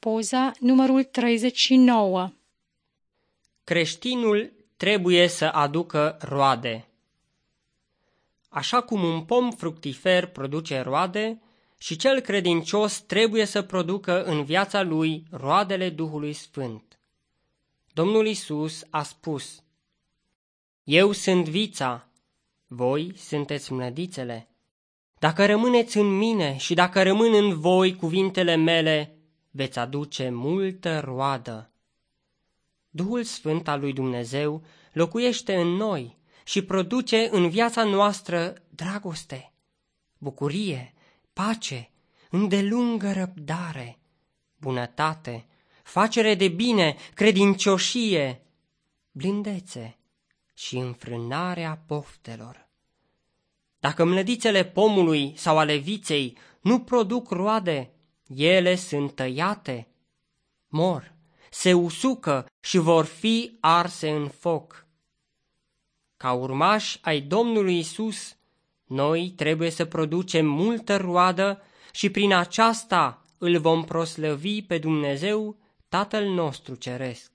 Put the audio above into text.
poza numărul 39. Creștinul trebuie să aducă roade. Așa cum un pom fructifer produce roade, și cel credincios trebuie să producă în viața lui roadele Duhului Sfânt. Domnul Iisus a spus: Eu sunt vița, voi sunteți mlădițele. Dacă rămâneți în mine și dacă rămân în voi cuvintele mele, veți aduce multă roadă. Duhul Sfânt al lui Dumnezeu locuiește în noi și produce în viața noastră dragoste, bucurie, pace, îndelungă răbdare, bunătate, facere de bine, credincioșie, blândețe și înfrânarea poftelor. Dacă mlădițele pomului sau ale viței nu produc roade, ele sunt tăiate, mor, se usucă și vor fi arse în foc. Ca urmași ai Domnului Iisus, noi trebuie să producem multă roadă și prin aceasta îl vom proslăvi pe Dumnezeu, Tatăl nostru Ceresc.